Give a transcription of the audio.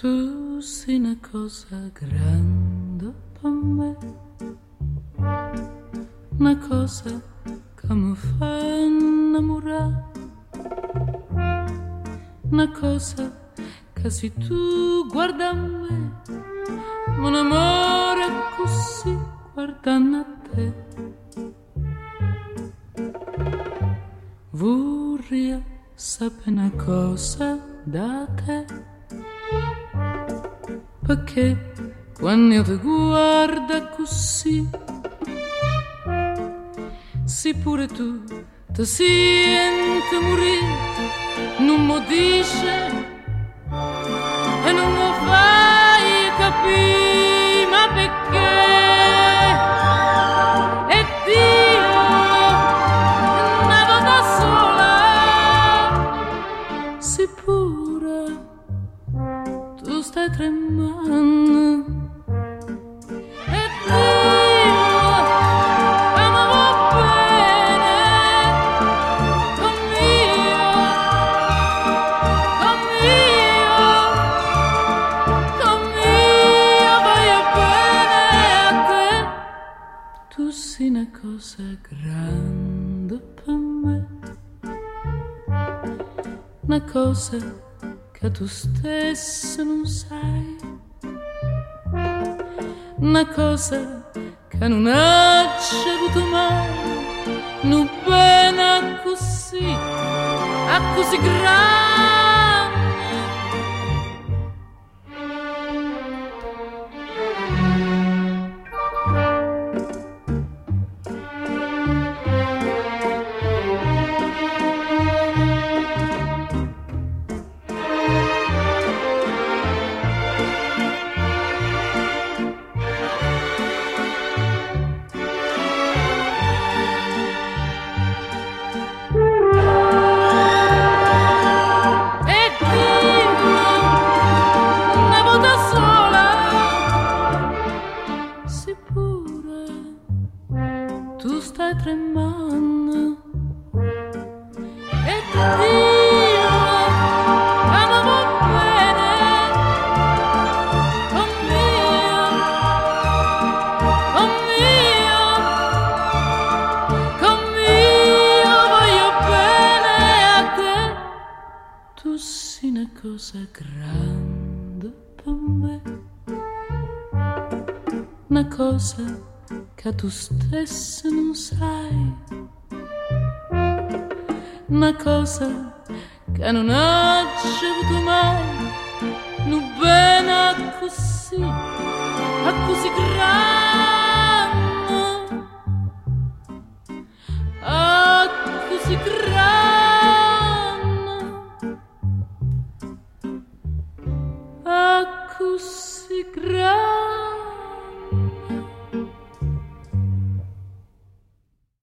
Tu sei una cosa grande per me, una cosa che mi fa innamorare, una cosa che se tu guarda a me, mi innamora così guardando a te. Vorrei sapere una cosa da te, perché quando io ti guardo così, se pure tu ti senti morire, non mi dice e non mi fai capire, ma perché? E Dio, una volta sola, se pure tu stai tremando, e Dio, amavo bene, con mio, voglio bene a te. Tu sei una cosa grande per me, una cosa che tu stesso non sai, una cosa che non hai avuto mai, non bene così, a così grande. Tu stai tremando, e Dio, amavo bene, con mio, voglio bene a te. Tu sei una cosa grande per me, una cosa che tu stesso non sai, una cosa che non hai avuto mai, non bene così, a così grande, a così grande, a così grande.